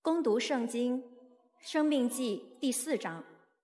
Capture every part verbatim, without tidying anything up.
恭读圣经，生命记第四章。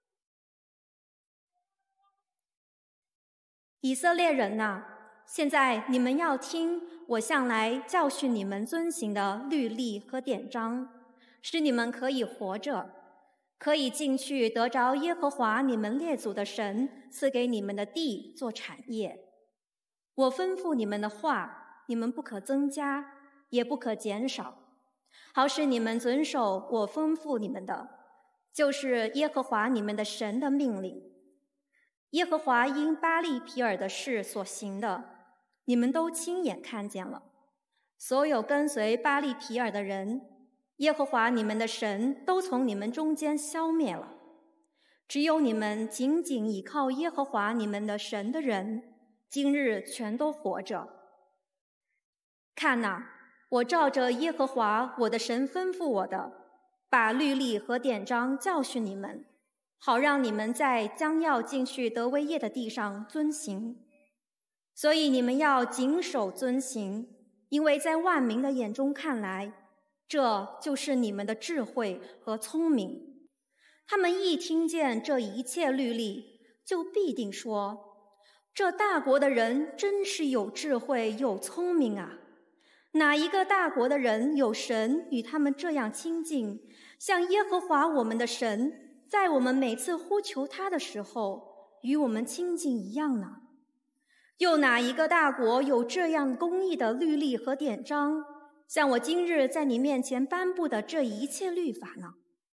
以色列人哪，现在你们要听我向来教训你们遵行的律例和典章，使你们可以活着，可以进去得着耶和华你们列祖的神赐给你们的地做产业。我吩咐你们的话，你们不可增加，也不可减少，好使你们遵守我吩咐你们的，就是耶和华你们的神的命令。耶和华因巴利皮尔的事所行的，你们都亲眼看见了。所有跟随巴利皮尔的人，耶和华你们的神都从你们中间消灭了。只有你们紧紧倚靠耶和华你们的神的人，今日全都活着。看哪，我照着耶和华我的神吩咐我的，把律例和典章教训你们，好让你们在将要进去得为业的地上遵行。所以你们要谨守遵行，因为在万民的眼中看来，这就是你们的智慧和聪明。他们一听见这一切律例，就必定说，这大国的人真是有智慧有聪明啊！哪一个大国的人有神与他们这样亲近，像耶和华我们的神，在我们每次呼求他的时候，与我们亲近一样呢？又哪一个大国有这样公义的律例和典章，像我今日在你面前颁布的这一切律法呢？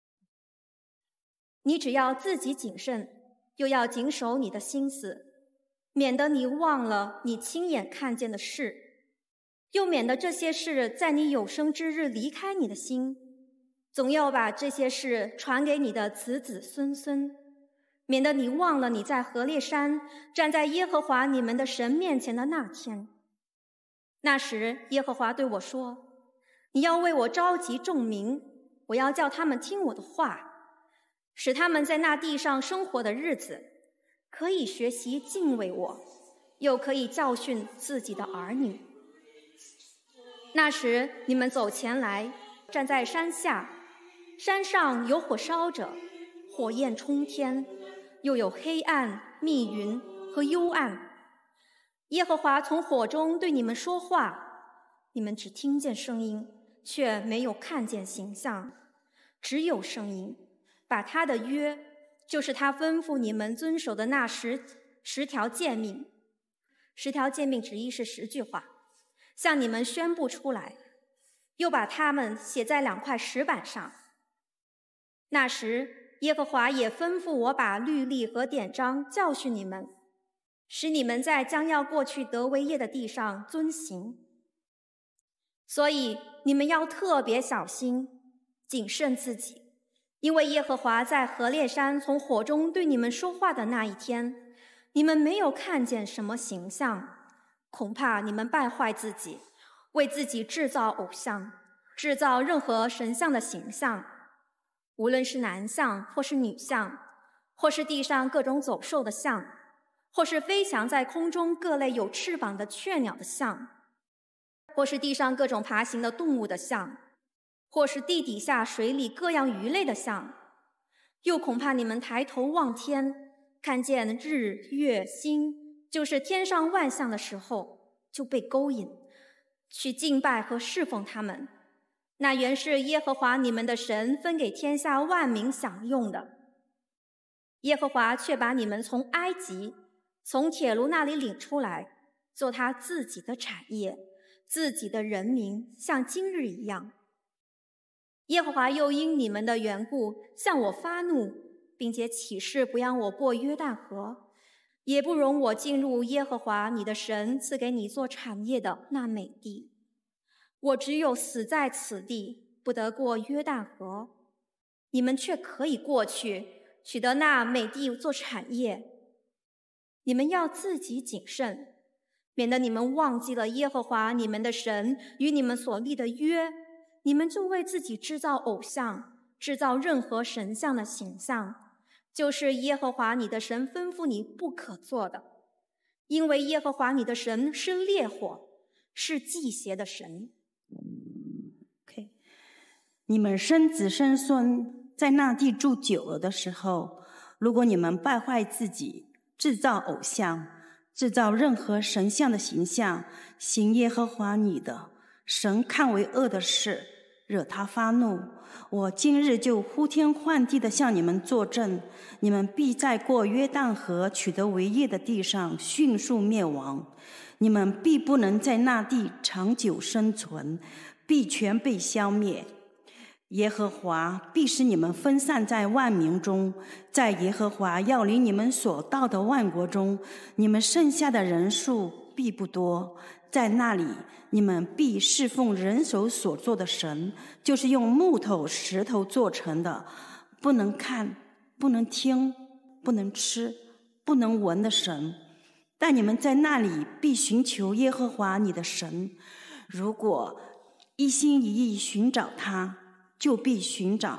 你只要自己谨慎，又要谨守你的心思，免得你忘了你亲眼看见的事，又免得这些事在你有生之日离开你的心，总要把这些事传给你的子子孙孙，免得你忘了你在何烈山站在耶和华你们的神面前的那天。那时耶和华对我说，你要为我召集众民，我要叫他们听我的话，使他们在那地上生活的日子，可以学习敬畏我，又可以教训自己的儿女。那时你们走前来，站在山下，山上有火烧着，火焰冲天，又有黑暗、密云和幽暗。耶和华从火中对你们说话，你们只听见声音，却没有看见形象，只有声音，把他的约，就是他吩咐你们遵守的那十十条诫命，十条诫命直译是十句话，向你们宣布出来，又把它们写在两块石板上。那时耶和华也吩咐我把律例和典章教训你们，使你们在将要过去得为业的地上遵行。所以你们要特别小心，谨慎自己，因为耶和华在何烈山从火中对你们说话的那一天，你们没有看见什么形象，恐怕你们败坏自己，为自己制造偶像，制造任何神像的形象，无论是男像或是女像，或是地上各种走兽的像，或是飞翔在空中各类有翅膀的雀鸟的像，或是地上各种爬行的动物的像，或是地底下水里各样鱼类的像。又恐怕你们抬头望天，看见日月星，就是天上万象的时候，就被勾引，去敬拜和侍奉他们，那原是耶和华你们的神分给天下万民享用的。耶和华却把你们从埃及，从铁炉那里领出来，做他自己的产业，自己的人民，像今日一样。耶和华又因你们的缘故向我发怒，并且起誓不让我过约旦河，也不容我进入耶和华你的神赐给你做产业的那美地。我只有死在此地，不得过约旦河，你们却可以过去，取得那美地做产业。你们要自己谨慎，免得你们忘记了耶和华你们的神与你们所立的约，你们就为自己制造偶像，制造任何神像的形象，就是耶和华你的神吩咐你不可做的。因为耶和华你的神是烈火，是忌邪的神。OK， 你们生子生孙，在那地住久了的时候，如果你们败坏自己，制造偶像，制造任何神像的形象，行耶和华你的神看为恶的事，惹他发怒，我今日就呼天唤地的向你们作证，你们必在过约旦河取得为业的地上迅速灭亡，你们必不能在那地长久生存，必全被消灭。耶和华必使你们分散在万民中，在耶和华要领你们所到的万国中，你们剩下的人数必不多。在那里，你们必侍奉人手所做的神，就是用木头石头做成的，不能看，不能听，不能吃，不能闻的神。但你们在那里必寻求耶和华你的神，如果一心一意寻找他，就必寻找。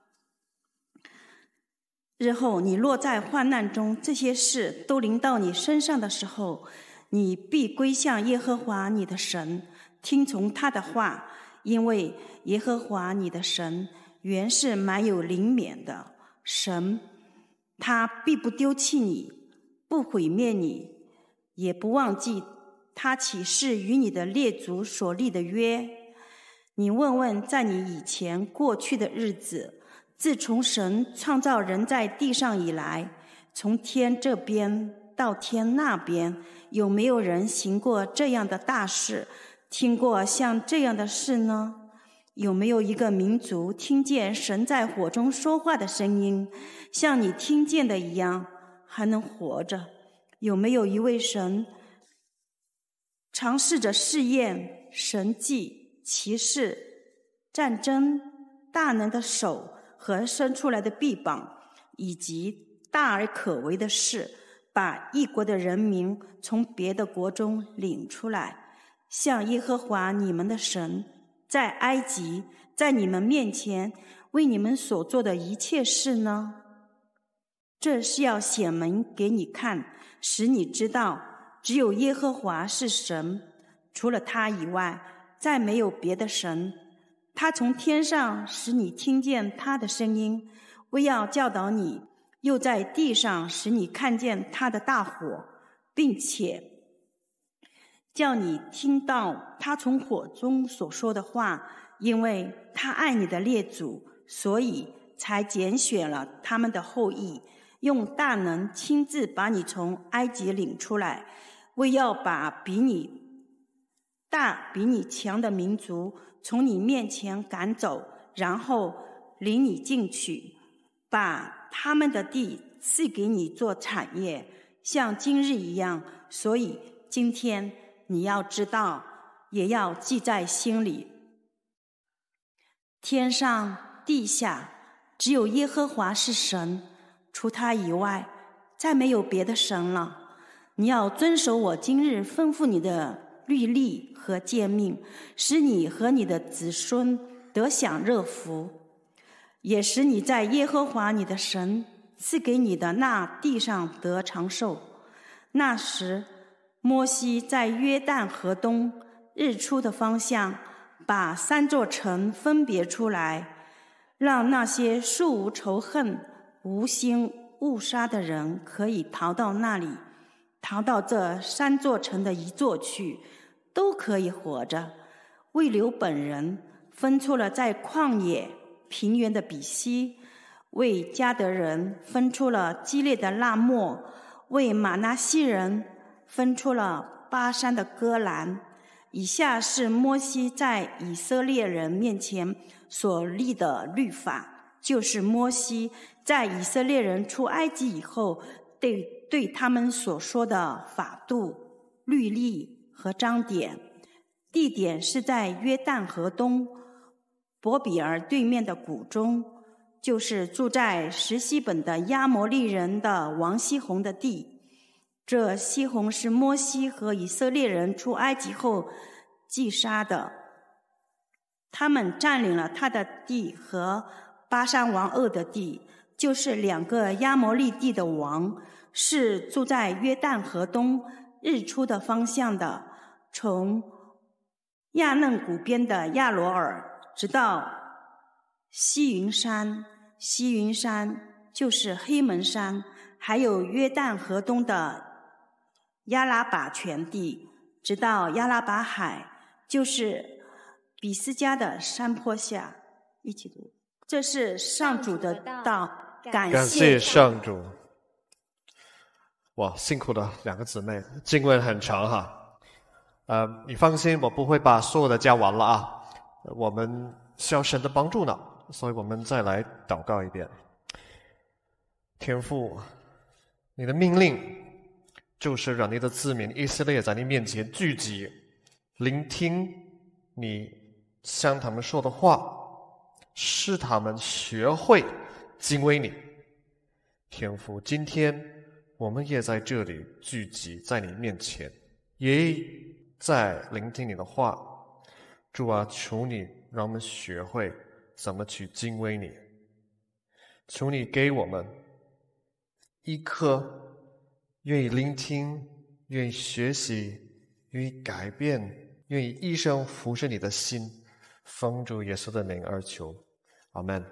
日后你落在患难中，这些事都临到你身上的时候，你必归向耶和华你的神，听从他的话，因为耶和华你的神原是蛮有灵免的神，他必不丢弃你，不毁灭你，也不忘记他起誓与你的列祖所立的约。你问问，在你以前过去的日子，自从神创造人在地上以来，从天这边到天那边，有没有人行过这样的大事，听过像这样的事呢？有没有一个民族听见神在火中说话的声音，像你听见的一样，还能活着？有没有一位神尝试着试验神迹、奇事、战争、大能的手和伸出来的臂膀，以及大而可为的事，把异国的人民从别的国中领出来，像耶和华你们的神在埃及，在你们面前为你们所做的一切事呢？这是要显明给你看，使你知道只有耶和华是神，除了他以外再没有别的神。他从天上使你听见他的声音，为要教导你，又在地上使你看见他的大火，并且叫你听到他从火中所说的话，因为他爱你的列祖，所以才拣选了他们的后裔，用大能亲自把你从埃及领出来，为要把比你大比你强的民族从你面前赶走，然后领你进去，把他们的地赐给你做产业，像今日一样。所以今天你要知道，也要记在心里。天上地下只有耶和华是神，除他以外再没有别的神了。你要遵守我今日吩咐你的律例和诫命，使你和你的子孙得享热福，也使你在耶和华你的神赐给你的那地上得长寿。那时，摩西在约旦河东日出的方向，把三座城分别出来，让那些素无仇恨、无心误杀的人可以逃到那里，逃到这三座城的一座去，都可以活着。为留本人分出了在旷野平原的比西，为迦得人分出了基列的拉末，为玛拿西人分出了巴山的戈兰。以下是摩西在以色列人面前所立的律法，就是摩西在以色列人出埃及以后对对他们所说的法度、律例和章典。地点是在约旦河东伯比尔对面的谷中，就是住在什西本的亚摩利人的王西宏的地。这西宏是摩西和以色列人出埃及后击杀的，他们占领了他的地和巴山王噩的地，就是两个亚摩利地的王，是住在约旦河东日出的方向的，从亚嫩谷边的亚罗尔直到西云山，西云山就是黑门山，还有约旦河东的亚拉巴全地，直到亚拉巴海，就是比斯迦的山坡下。一起读，这是上主的道，感谢感谢上主。哇，辛苦了两个姊妹，经文很长哈。呃，你放心，我不会把所有的教完了啊。我们需要神的帮助呢，所以我们再来祷告一遍。天父，你的命令就是让你的子民以色列在你面前聚集，聆听你向他们说的话，使他们学会敬畏你。天父，今天我们也在这里聚集在你面前，也在聆听你的话。主啊，求你让我们学会怎么去敬畏你。求你给我们一颗愿意聆听、愿意学习、愿意改变、愿意一生服侍你的心。奉主耶稣的名而求，阿们。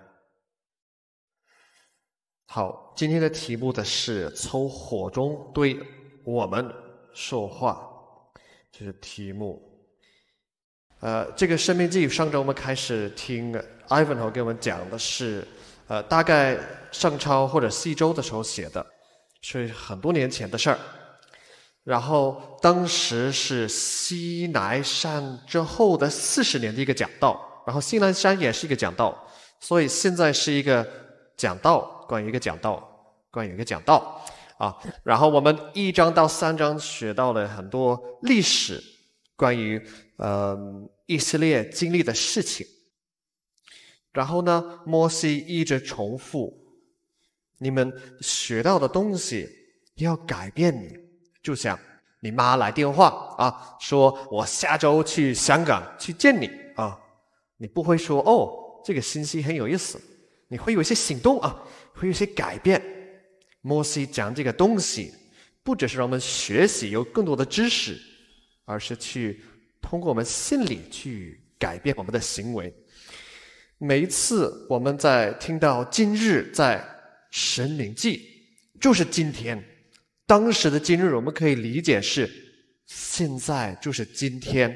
好，今天的题目的是从火中对我们说话，这是题目。呃，这个生命记上周我们开始听 Ivanhoe 给我们讲的是，呃，大概上超或者西周的时候写的，是很多年前的事儿。然后当时是西奈山之后的四十年的一个讲道，然后西奈山也是一个讲道，所以现在是一个讲道，关于一个讲道，关于一个讲道啊。然后我们一章到三章学到了很多历史，关于呃以色列经历的事情。然后呢，摩西一直重复，你们学到的东西要改变你。就像你妈来电话啊，说我下周去香港去见你啊，你不会说哦，这个信息很有意思，你会有一些行动啊，会有一些改变。摩西讲这个东西，不只是让我们学习有更多的知识，而是去通过我们心里去改变我们的行为。每一次我们在听到今日在申命记，就是今天。当时的今日我们可以理解是现在就是今天。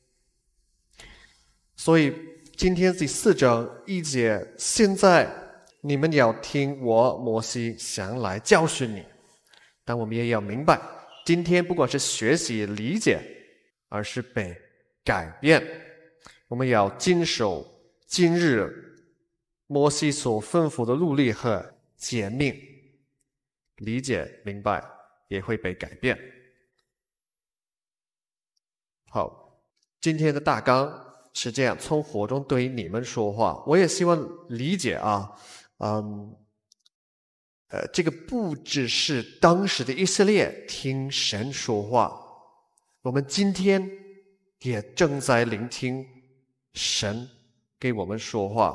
所以今天第四章一节，现在你们要听我摩西想来教训你。但我们也要明白，今天不管是学习理解，而是被改变。我们要谨守今日摩西所吩咐的律例和诫命，理解明白也会被改变。好，今天的大纲是这样，从火中对你们说话。我也希望理解啊，嗯，呃，这个不只是当时的以色列听神说话，我们今天也正在聆听神给我们说话。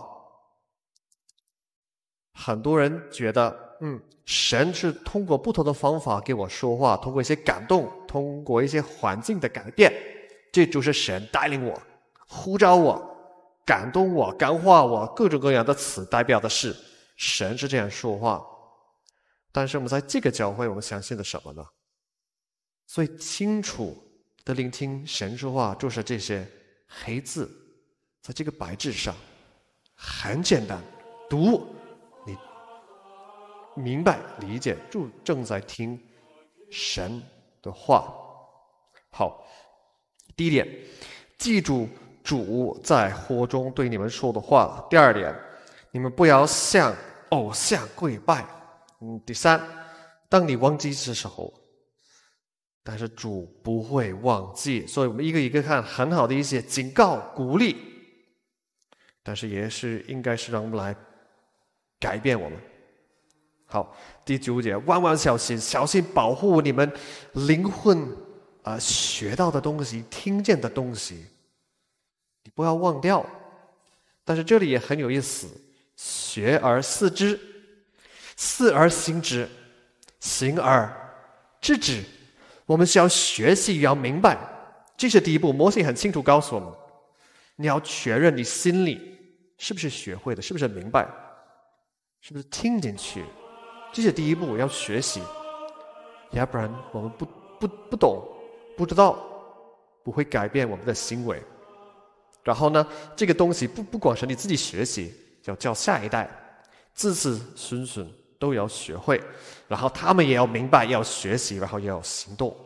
很多人觉得，嗯，神是通过不同的方法给我说话，通过一些感动，通过一些环境的改变，这就是神带领我，呼召我，感动我，感化我，各种各样的词代表的是神是这样说话。但是我们在这个教会，我们相信的什么呢？所以清楚的聆听神说话，就是这些黑字在这个白纸上，很简单，读你明白理解，就正在听神的话。好，第一点，记住主在火中对你们说的话。第二点，你们不要向偶像跪拜。嗯，第三，当你忘记的时候，但是主不会忘记，所以我们一个一个看，很好的一些警告鼓励，但是也是应该是让我们来改变我们。好，第九节，万万小心，小心保护你们灵魂啊、呃、学到的东西，听见的东西，你不要忘掉。但是这里也很有意思，学而思之，思而行之，行而知之。我们需要学习，要明白，这是第一步。摩西很清楚告诉我们，你要确认你心里是不是学会的？是不是明白？是不是听进去？这是第一步，要学习。要不然我们不不不懂，不知道，不会改变我们的行为。然后呢，这个东西不不光是你自己学习，要教下一代，子子孙孙都要学会，然后他们也要明白，要学习，然后也要行动。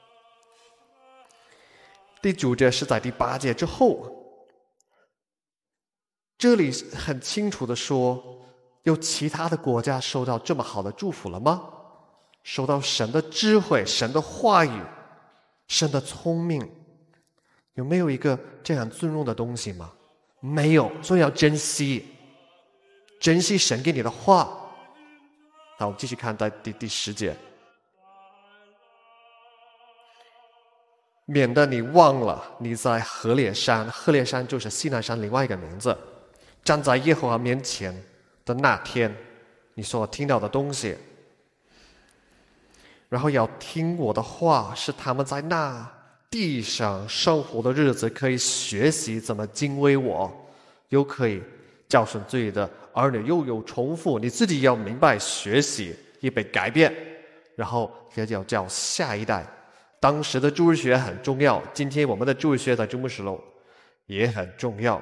第九节是在第八节之后，这里很清楚的说，有其他的国家受到这么好的祝福了吗？受到神的智慧、神的话语、神的聪明，有没有一个这样尊荣的东西吗？没有，所以要珍惜，珍惜神给你的话。好，我们继续看在第第十节，免得你忘了你在何烈山，何烈山就是西奈山另外一个名字，站在耶和华面前的那天，你所听到的东西，然后要听我的话，是他们在那地上生活的日子可以学习怎么敬畏我，又可以教训自己的儿女，又有重复，你自己要明白学习，也被改变，然后也要教下一代。当时的主日学很重要，今天我们的主日学在中牧师楼也很重要。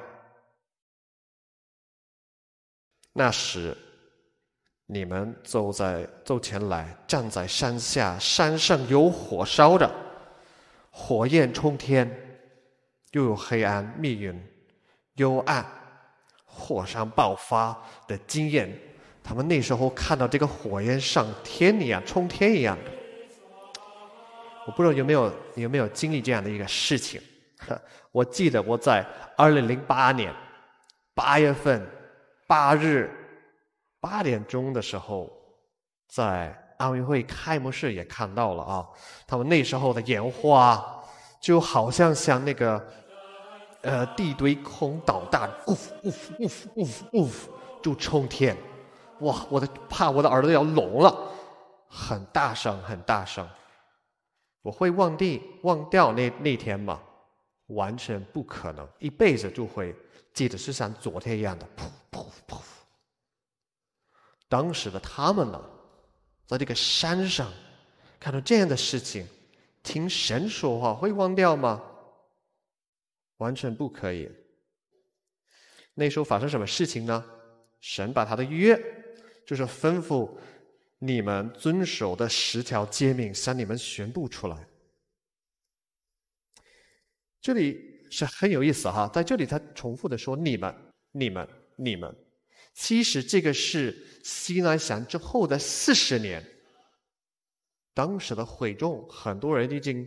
那时你们走在走前来，站在山下，山上有火烧着，火焰冲天，又有黑暗密云，幽暗，火山爆发的经验。他们那时候看到这个火焰上天一样，冲天一样的。我不知道有没有有没有经历这样的一个事情。我记得我在二零零八年八月份八日八点钟的时候，在奥运会开幕式也看到了啊，他们那时候的烟花就好像像那个呃地对空导弹，呜呜呜呜呜就冲天，哇！我的怕我的耳朵要聋了，很大声很大声。我会忘地忘掉那那天吗？完全不可能，一辈子就会记得是像昨天一样的噗噗噗。当时的他们呢，在这个山上看到这样的事情，听神说话会忘掉吗？完全不可以。那时候发生什么事情呢？神把他的约，就是吩咐你们遵守的十条诫命向你们宣布出来。这里是很有意思哈，在这里他重复的说你们你们你们，其实这个是西奈山之后的四十年，当时的会众很多人已经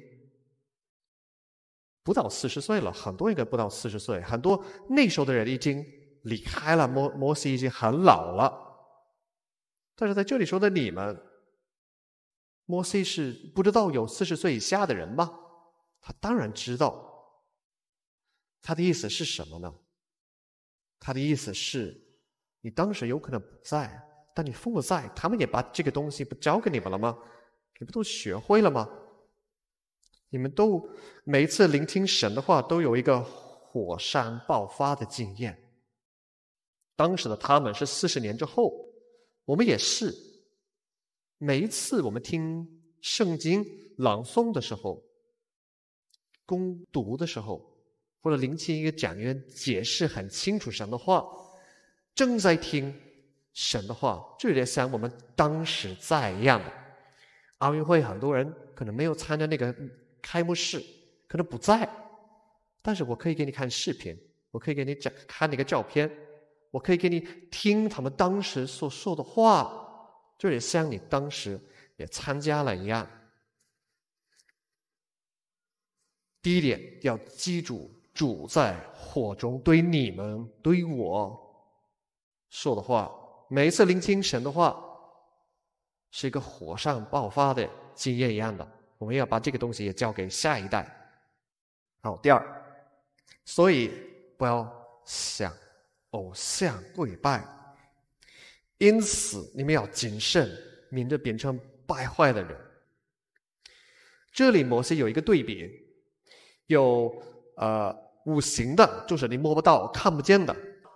不到四十岁了，很多应该不到四十岁，很多那时候的人已经离开了，摩摩西已经很老了。但是在这里说的你们，摩西是不知道有四十岁以下的人吗？他当然知道。他的意思是什么呢？他的意思是，你当时有可能不在，但你父母在，他们也把这个东西不交给你们了吗？你们都学会了吗？你们都每一次聆听神的话，都有一个火山爆发的经验。当时的他们是四十年之后，我们也是。每一次我们听圣经朗诵的时候，攻读的时候，或者聆听一个讲员解释很清楚神的话，正在听神的话，就有点像我们当时在一样的。奥运会很多人可能没有参加那个开幕式，可能不在，但是我可以给你看视频，我可以给你讲看那个照片，我可以给你听他们当时所说的话，就也像你当时也参加了一样。第一点，要记住主在火中对你们对我说的话，每一次聆听神的话是一个火上爆发的经验一样的，我们要把这个东西也交给下一代。好，第二，所以不要向偶像跪拜，因此你们要谨慎，免得变成败坏的人。这里摩西有一个对比，有呃五行的，就是你摸不到看不见的，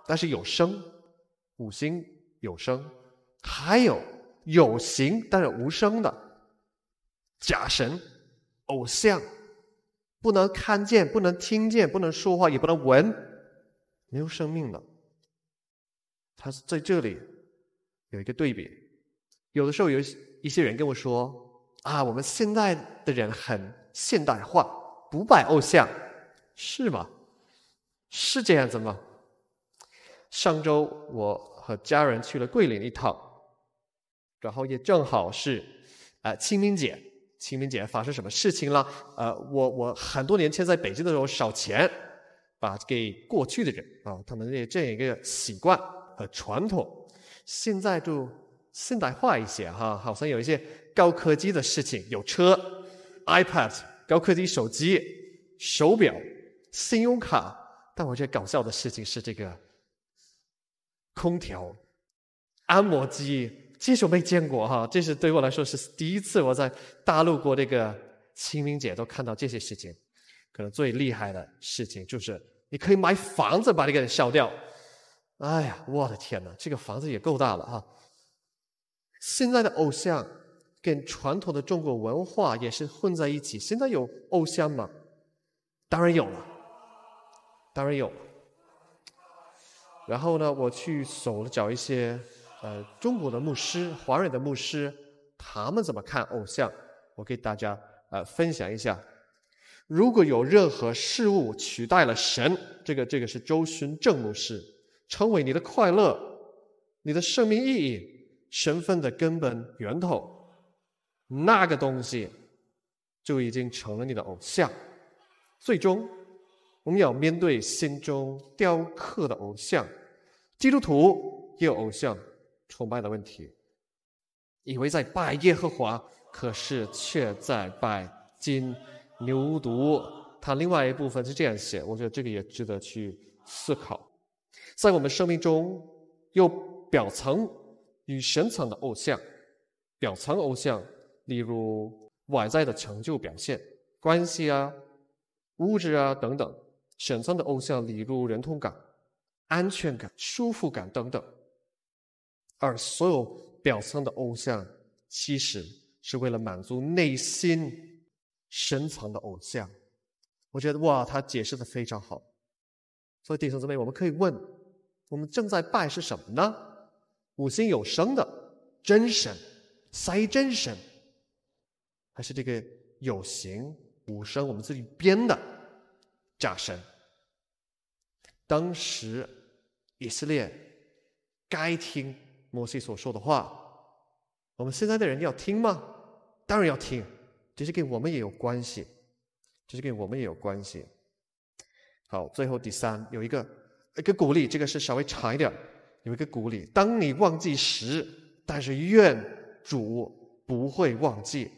但是有声，五星有声，还有有形但是无声的假神、偶像，不能看见，不能听见，不能说话，也不能闻，没有生命的。他是在这里有一个对比。有的时候有一些人跟我说啊，我们现在的人很现代化，不拜偶像，是吗？是这样子吗？上周我和家人去了桂林一趟，然后也正好是呃清明节。清明节发生什么事情了？呃，我我很多年前在北京的时候烧钱，把给过去的人啊，他们的这样一个习惯和传统，现在就现代化一些哈，好像有一些高科技的事情，有车、iPad、高科技手机、手表、信用卡。但我觉得搞笑的事情是这个空调、按摩机。这是我没见过哈，这是对我来说是第一次我在大陆过这个清明节都看到这些事情。可能最厉害的事情就是你可以买房子把这个人烧掉。哎呀，我的天哪，这个房子也够大了哈！现在的偶像跟传统的中国文化也是混在一起。现在有偶像吗？当然有了，当然有了。然后呢，我去搜了找一些呃，中国的牧师、华人的牧师，他们怎么看偶像？我给大家呃分享一下。如果有任何事物取代了神，这个这个是周勋正牧师，成为你的快乐、你的生命意义、身份的根本源头，那个东西就已经成了你的偶像。最终，我们要面对心中雕刻的偶像。基督徒也有偶像崇拜的问题，以为在拜耶和华，可是却在拜金牛犊。他另外一部分是这样写，我觉得这个也值得去思考。在我们生命中有表层与深层的偶像，表层偶像例如外在的成就表现、关系啊、物质啊等等；深层的偶像例如认同感、安全感、舒服感等等。而所有表层的偶像其实是为了满足内心深层的偶像。我觉得哇，他解释得非常好。所以弟兄姊妹，我们可以问，我们正在拜是什么呢？五行有生的真神、塞真神，还是这个有形无声我们自己编的假神？当时以色列该听摩西所说的话，我们现在的人要听吗？当然要听，这是跟我们也有关系，这是跟我们也有关系。好，最后第三有一个一个鼓励，这个是稍微长一点，有一个鼓励：当你忘记时，但是愿主不会忘记。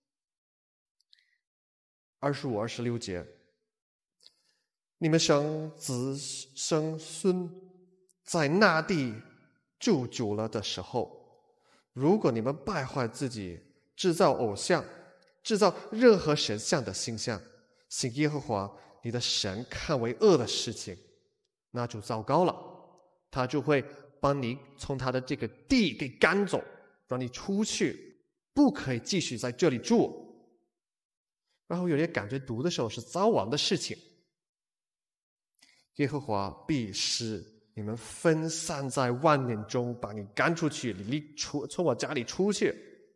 二十五、二十六节，你们生子生孙，在那地住久了的时候，如果你们败坏自己，制造偶像，制造任何神像的形象，行耶和华你的神看为恶的事情，那就糟糕了。他就会帮你从他的这个地给赶走，让你出去，不可以继续在这里住。然后有人感觉读的时候是早晚的事情。耶和华必使你们分散在万民中，把你赶出去，离出从我家里出去。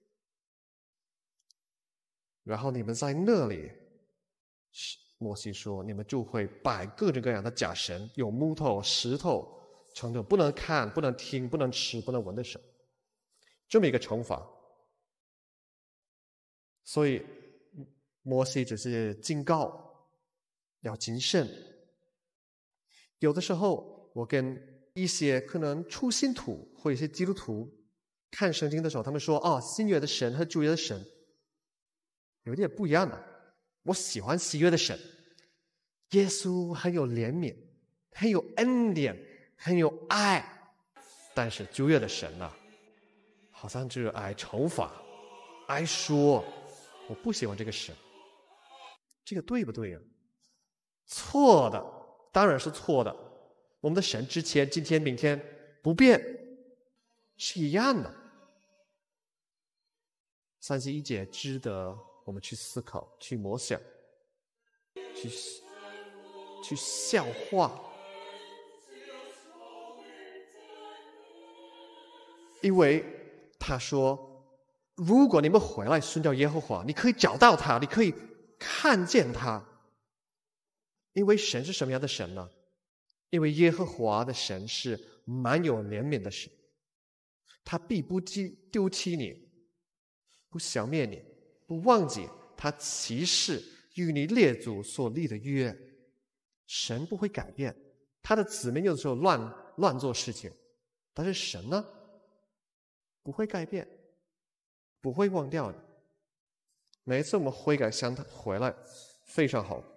然后你们在那里，摩西说，你们就会拜各种各样的假神，有木头、石头成的不能看、不能听、不能吃、不能闻的神，这么一个惩罚。所以摩西只是警告要谨慎。有的时候我跟一些可能初信徒或一些基督徒看圣经的时候，他们说哦，新约的神和旧约的神有点不一样的。我喜欢新约的神，耶稣很有怜悯，很有恩典，很有爱。但是旧约的神啊，好像就是爱惩罚，爱说，我不喜欢这个神。这个对不对呀？错的，当然是错的。 我们的神之前、今天、明天不变，是一样的。三十一节值得我们去思考、去默想、去去消化。因为他说，如果你们回来顺着耶和华，你可以找到他，你可以看见他。因为神是什么样的神呢？因为耶和华的神是满有怜悯的神，他必不丢弃你，不消灭你，不忘记他起誓与你列祖所立的约。神不会改变，他的子民有的时候乱乱做事情，但是神呢，不会改变，不会忘掉你。每一次我们悔改向他回来，非常好。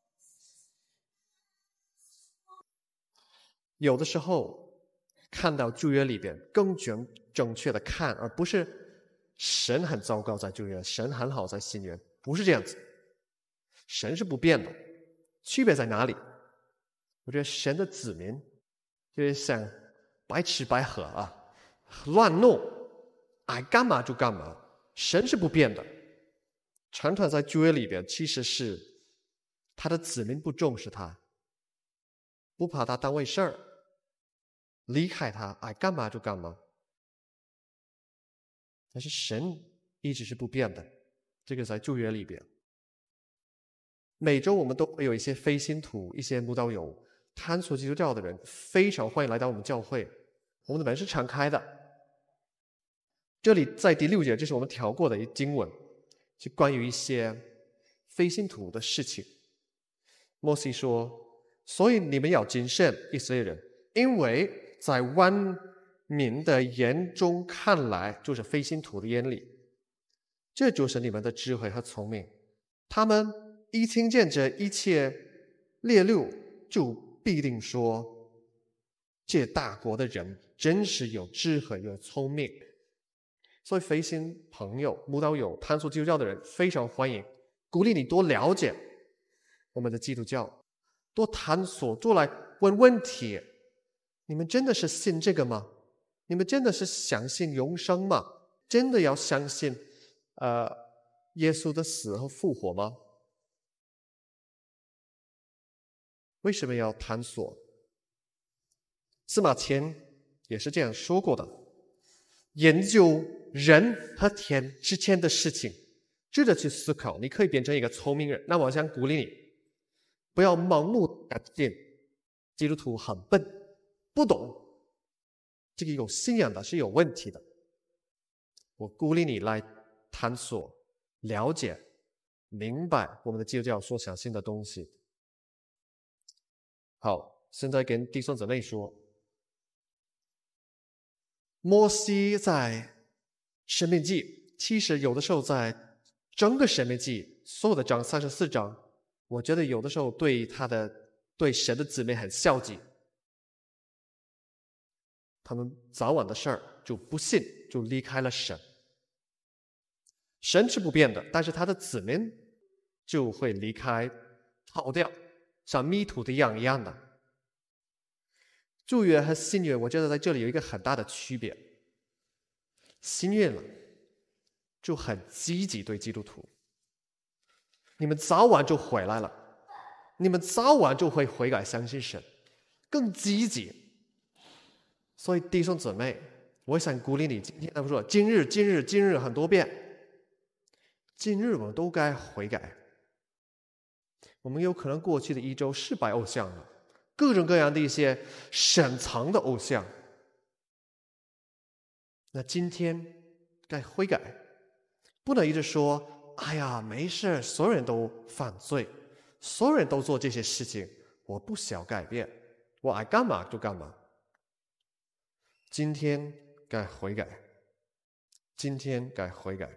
有的时候看到旧约里边更正正确的看，而不是神很糟糕在旧约，神很好在新约，不是这样子。神是不变的，区别在哪里？我觉得神的子民就是像白吃白喝啊，乱弄，爱干嘛就干嘛。神是不变的，常常在旧约里边其实是他的子民不重视他，不把他当回事儿，离开他，爱干嘛就干嘛。但是神一直是不变的，这个在旧约里边。每周我们都会有一些非信徒、一些慕道友、探索基督教的人，非常欢迎来到我们教会，我们的门是敞开的。这里在第六节，这是我们调过的一经文，是关于一些非信徒的事情。摩西说，所以你们要谨慎，以色列人，因为在万民的眼中看来，就是非信徒的眼里，这就是你们的智慧和聪明。他们一听见这一切列路，就必定说，这大国的人真是有智慧有聪明。所以非信朋友、慕道友、探索基督教的人非常欢迎，鼓励你多了解我们的基督教，多探索，多来问问题。你们真的是信这个吗？你们真的是相信永生吗？真的要相信呃耶稣的死和复活吗？为什么要探索？司马迁也是这样说过的，研究人和天之间的事情，值得去思考，你可以变成一个聪明人。那我想鼓励你，不要盲目相信基督徒很笨，不懂，这个有信仰的是有问题的。我鼓励你来探索、了解、明白我们的基督教所相信的东西。好，现在跟弟兄姊妹说，摩西在申命记，其实有的时候在整个申命记所有的章三十四章，我觉得有的时候对他的对神的子民很消极，他们早晚的事儿就不信，就离开了神。神是不变的，但是他的子民就会离开，跑掉，像迷途的羊一样的。旧约和新约，我觉得在这里有一个很大的区别。新约了就很积极对基督徒，你们早晚就回来了，你们早晚就会悔改相信神，更积极。所以弟兄姊妹，我想鼓励你，今天他们说今日今日今日很多遍，今日我们都该悔改。我们有可能过去的一周是拜偶像了，各种各样的一些深藏的偶像，那今天该悔改，不能一直说哎呀没事，所有人都犯罪，所有人都做这些事情，我不想改变，我爱干嘛就干嘛。今天该悔改，今天该悔改。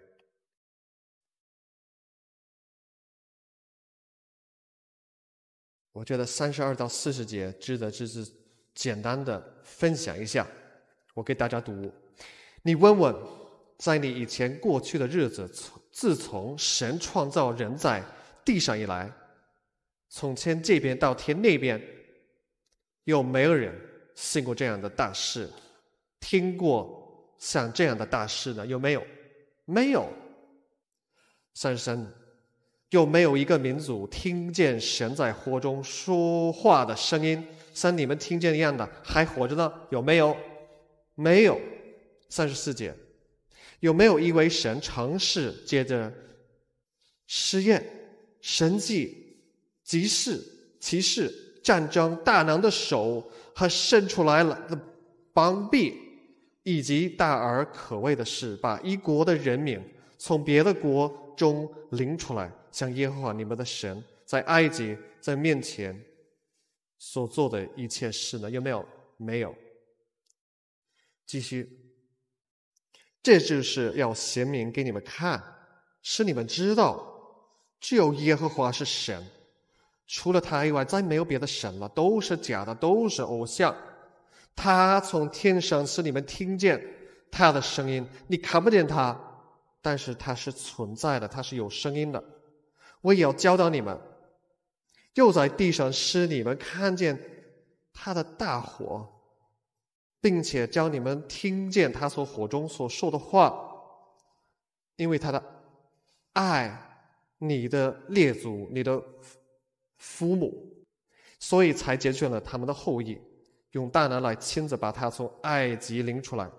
我觉得三十二到四十节值得只是简单的分享一下，我给大家读。你问问，在你以前过去的日子，自从神创造人在地上以来，从天这边到天那边， 有没有人信过这样的大事？听过像这样的大事呢？有没有？没有。三十三，有没有一个民族听见神在火中说话的声音，像你们听见一样的，还活着呢？有没有？没有。三十四节，有没有一位神尝试借着试验、神迹、急事、奇事、战争、大能的手和伸出来了的膀臂，以及大而可畏的事，把一国的人民从别的国中领出来，像耶和华你们的神在埃及在面前所做的一切事呢？有没有？没有。继续，这就是要显明给你们看，使你们知道只有耶和华是神，除了他以外再没有别的神了，都是假的，都是偶像。他从天上使你们听见他的声音，你看不见他，但是他是存在的，他是有声音的。我也要教导你们，又在地上使你们看见他的大火，并且教你们听见他所火中所说的话，因为他的爱你的列祖，你的父母，所以才拣选了他们的后裔，用大能来亲自把他从埃及领出来。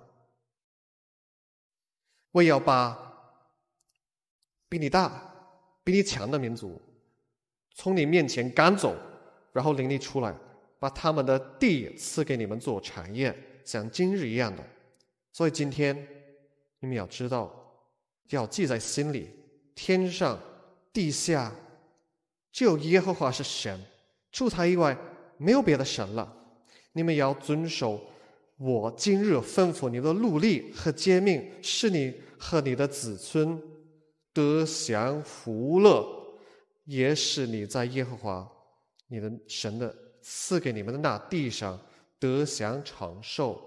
我也要把比你大比你强的民族从你面前赶走，然后领你出来，把他们的地赐给你们做产业，像今日一样的。所以今天你们要知道，要记在心里，天上地下只有耶和华是神，除他以外没有别的神了。你们要遵守我今日吩咐你的律例和诫命，使你和你的子孙得享福乐，也使你在耶和华你的神的赐给你们的那地上得享长寿。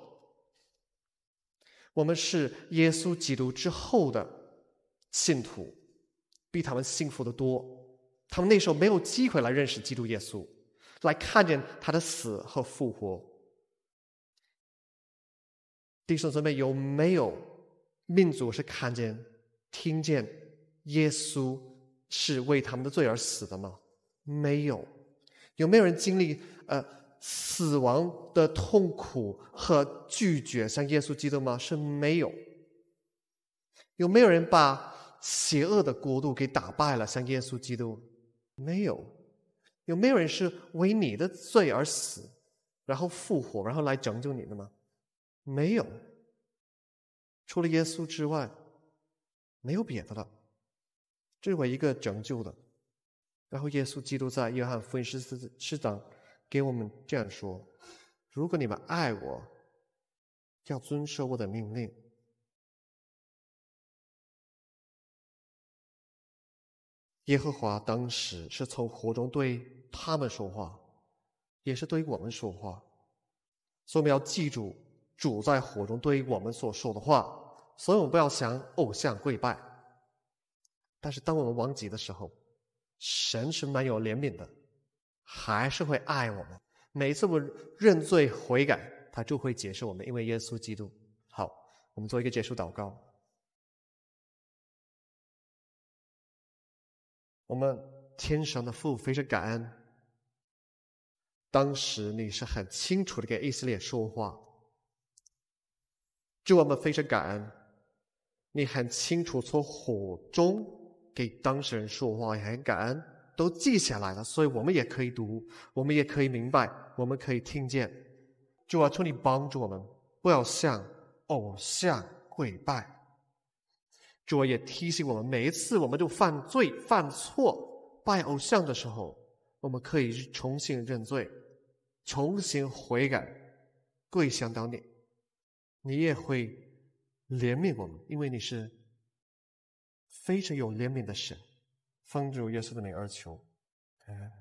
我们是耶稣基督之后的信徒，比他们幸福得多。他们那时候没有机会来认识基督耶稣，来看见他的死和复活。弟兄姊妹，有没有民族是看见听见耶稣是为他们的罪而死的吗？没有。有没有人经历呃死亡的痛苦和拒绝像耶稣基督吗？是没有。有没有人把邪恶的国度给打败了，像耶稣基督？没有。有没有人是为你的罪而死，然后复活，然后来拯救你的吗？没有。除了耶稣之外，没有别的了。这是唯一一个拯救的。然后耶稣基督在约翰福音十四十章给我们这样说：如果你们爱我，要遵守我的命令。耶和华当时是从火中对他们说话，也是对我们说话，所以我们要记住主在火中对我们所说的话。所以我们不要向偶像跪拜，但是当我们忘记的时候，神是蛮有怜悯的，还是会爱我们。每一次我们认罪悔改，他就会接受我们，因为耶稣基督。好，我们做一个结束祷告。我们天上的父，非常感恩，当时你是很清楚的给以色列说话。主，我们非常感恩，你很清楚从火中给当事人说话，也很感恩都记下来了，所以我们也可以读，我们也可以明白，我们可以听见。主啊，求你帮助我们不要向偶像跪拜。主啊，也提醒我们，每一次我们就犯罪犯错拜偶像的时候，我们可以重新认罪，重新悔改，跪向到你，你也会怜悯我们，因为你是非常有怜悯的神。奉主耶稣的名而求，阿们。